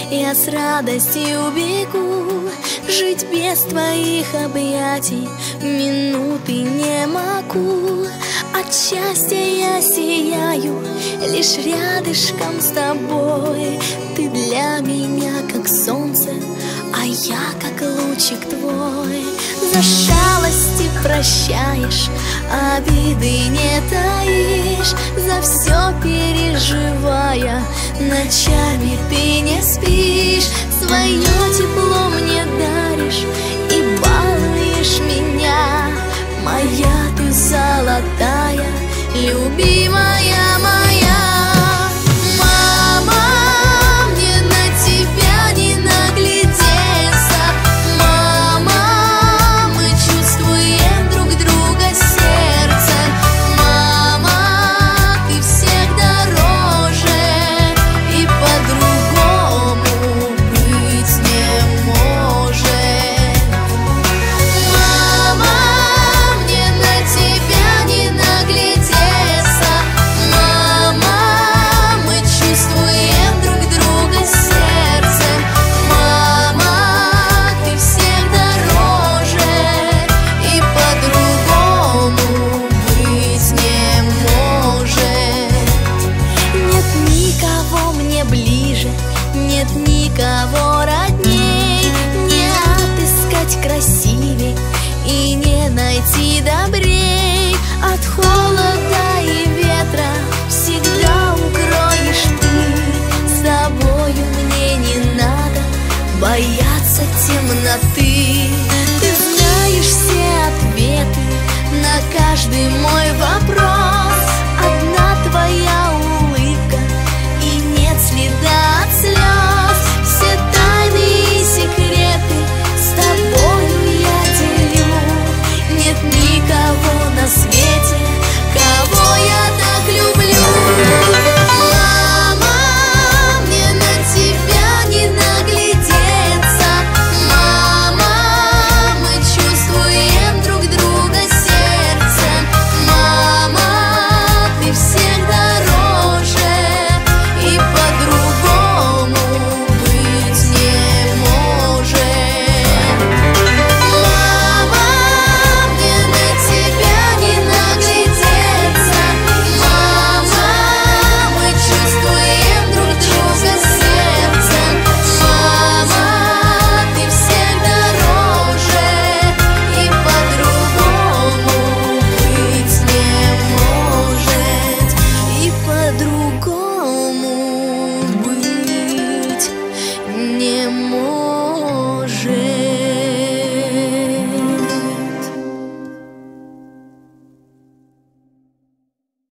Я с радостью бегу, жить без твоих объятий минуты не могу. От счастья я сияю, лишь рядышком с тобой. Ты для меня как солнце, а я как лучик твой. За шалости прощаешь, обиды не таишь, за все переживая, ночами ты не спишь. Свое тепло мне даришь и балуешь меня. Моя ты золотая, любимая моя. Нет никого родней, не отыскать красивей и не найти добрей. От холода